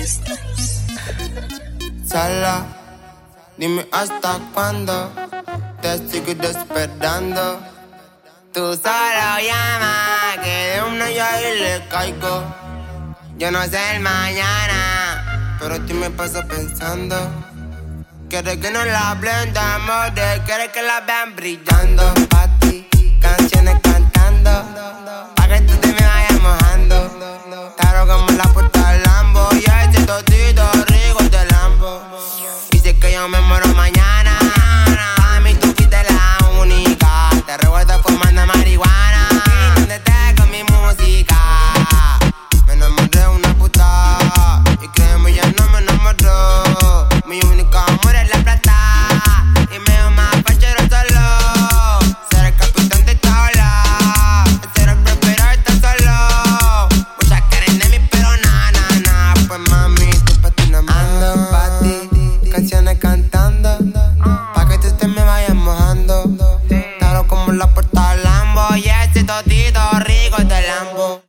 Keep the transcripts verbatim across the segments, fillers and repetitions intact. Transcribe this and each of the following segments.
Sala, dime hasta cuándo te sigo despertando. Tú solo llama, que de una yo ahí le caigo. Yo no sé el mañana, pero tú me pasas pensando. Quieres que no la hablen de amores, quieres que la vean brillando. Pa' ti, canciones cantando, pa' que tú te me vayas mojando. Claro como la puerta del Lambo, y ese totito rico de Lambo. Y si es que yo me muero mañana, a mí tú fuiste la única. Te recuerdo fumando marihuana, pintándote con mi música. Me enamoré de una puta, y créeme ya no me enamoró. Mi único amor es la plata, y me dio más fachero solo. Ser el capitán de esta ola, ser el próspero está solo. Muchas quieren de mí pero na, na, na. Pues mami, tú pa' ti nada más. Ando pa' ti, canciones cantando, pa' que tú te me vayas mojando. Claro como la puerta del Lambo, y ese totito rico de Lambo.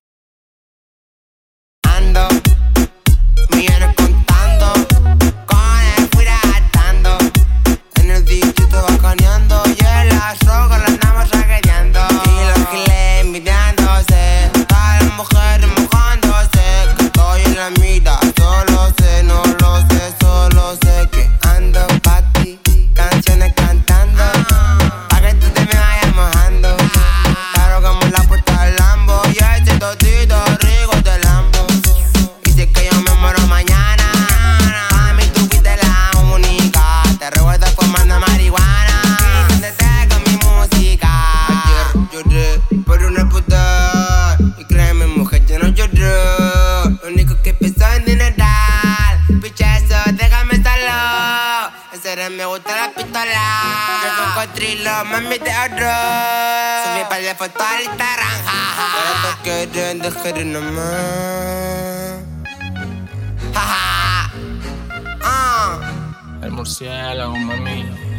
Ando, millones contando, con el fui gastando. En el distrito bacaneando, y en las rocas la andamos raqueteando. Y los giles envidiándose, todas las mujeres mojándose. Que estoy en la mira, solo sé, no lo sé, solo sé que ando pa' ti, canciones cantando, pa' que tú te me vayas mojando. Claro como la puerta del Lambo, y ese totito rico de Lambo. Y si es que yo me muero mañana, a mí tú fuiste la única. Te recuerdo fumando marihuana, pintándote con mi música. Ayer lloré por una puta, y créeme mujer, yo no lloré. Lo único que pienso en dineral, picha eso, déjame solo. En serio me gusta la pistola, que con cotrilo, mami te ahorro. Subí par de fotos al Instagram, jaja. Pero te quieren dejar nomás. Jaja. Ah. El murciélago, mami.